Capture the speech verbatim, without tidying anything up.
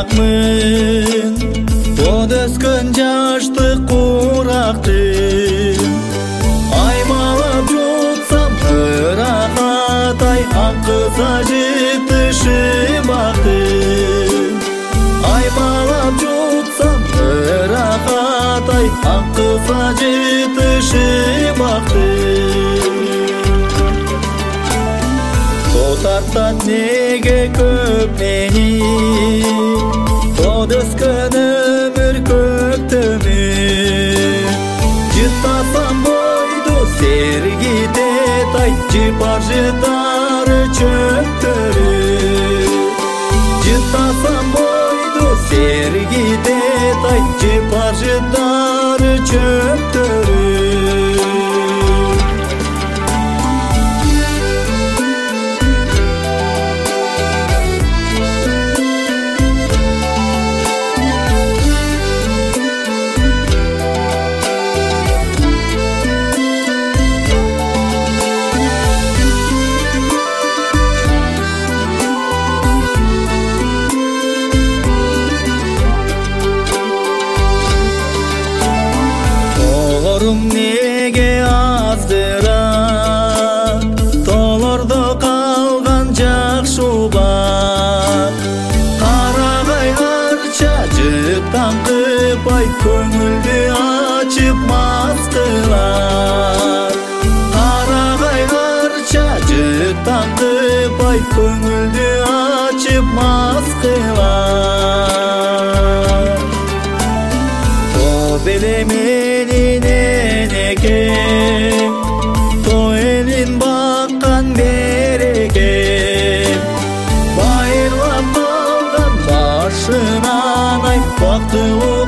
жырақмын, от өскен жашты құрақтым. Аймалап жұтсам рахат-ай, аққыза жетті шыбақтым. Аймалап жұтсам рахат-ай, аққыза жетті шыбақтым. Тартат неге көп мені, тод өскен өмір көктемір. Жытасам бойды сергітет-ай, жипар жытары чөктөрү. Жытасам бойды сергітет-ай, жипар жытары чөктөрү. Неге аздырақ, толордо қалған жақ шубақ. Қарағай арча жыттан қыпай, көңілді açıp мастылар. Қарағай арча жыттан қыпай, көңілді açıp мастылар. О белеменин енеке, то элин баққан береке. Байырлап қалған башынан ай, бақтылы